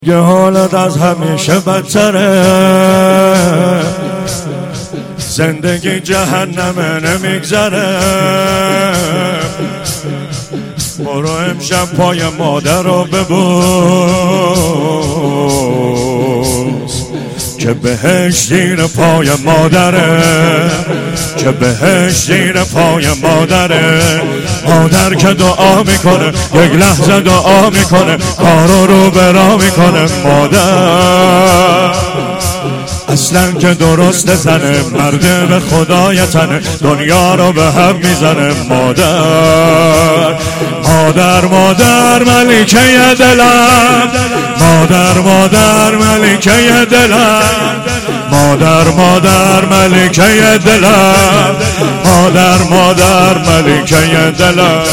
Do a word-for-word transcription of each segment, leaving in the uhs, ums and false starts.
یه حالت از همیشه بدتره، زندگی جهنمه نمیگذره. برو امشب پای مادر رو ببوس که بهش زیر پای مادره، که بهش زیر پای مادره. مادر که دعا میکنه، یک لحظه دعا میکنه، کارو رو برا میکنه. مادر اصلا که درست زنه، مرده به خدای تنه، دنیا رو به هم میزنه. مادر مادر مادر ملکه دلم، مادر مادر ملکه دلم، مادر مادر ملکه دلم، مادر مادر ملکه دلم،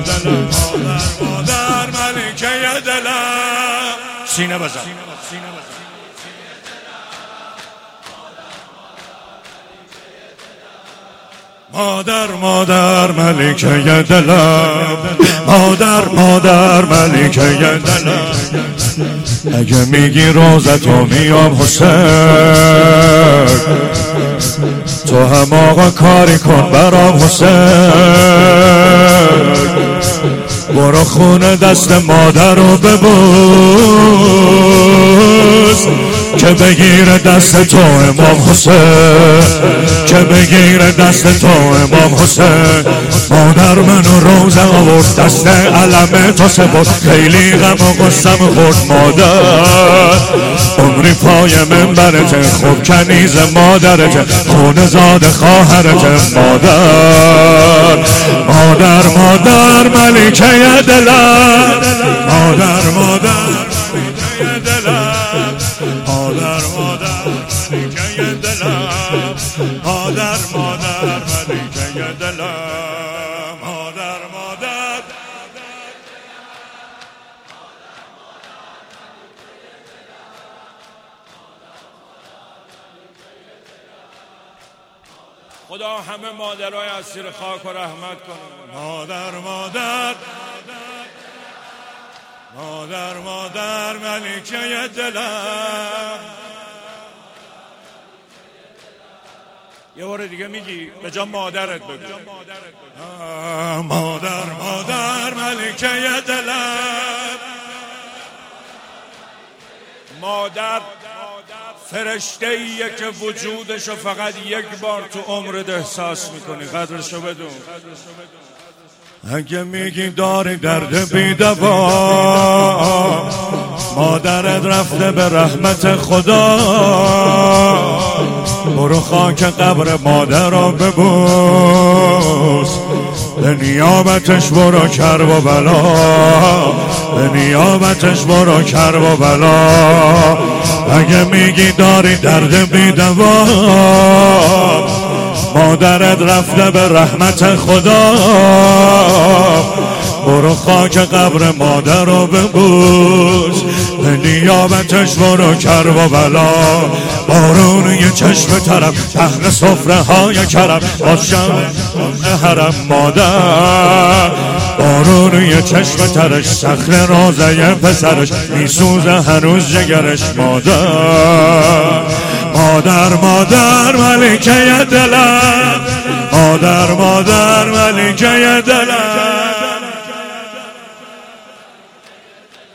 مادر ملکه دلم. سینه بزن. مادر مادر ملکه دلم، مادر مادر ملکه دلم. اگه میگی روزتو میام حسین، تو هم آقا کاری کن برام حسین. برو خونه دست مادر رو ببوس که بگیر دست تو امام حسین، که بگیر دست تو امام حسین. مادر منو روزه آورد، دست علم تو سپرد، خیلی غم و غصم خورد. مادر عمری پای منبرته، خوب کنیز مادرته، خون زاد خواهرته. مادر مادر مادر ملکه دلم، مادر مادر ملکه دلم، مادر مادر ملکه دلم، مادر مادر ملکه دلم، مادر مادر. خدا همه مادرای اسیر خاک و رحمت کنه. مادر مادر مادر مادر ملکه دلم. یه بار دیگه میگی به جا مادرت بگو. مادر مادر ملکه دلم. مادر فرشته ایه که وجودشو فقط یک بار تو عمرت احساس میکنی، قدرشو بدون. اگه میگی داری درد بی‌دوا، مادرت رفته به رحمت خدا. برو خاک قبر مادر رو ببوس، به نیابتش برو کرب و بلا، به نیابتش برو کرب و بلا. اگه میگی داری درد بی‌دوا، مادرت رفته به رحمت خدا. برو خاک قبر مادر رو ببوس، به نیابتش برو کرب و بلا. بارون یه چشم ترم، پهن صفره های کرم، باز شب حرم. مادر بارون یه چشم ترش، صخر روزه پسرش، میسوزه هنوز جگرش. مادر مادر مادر ملکه دلم، مادر مادر ملکه دلم.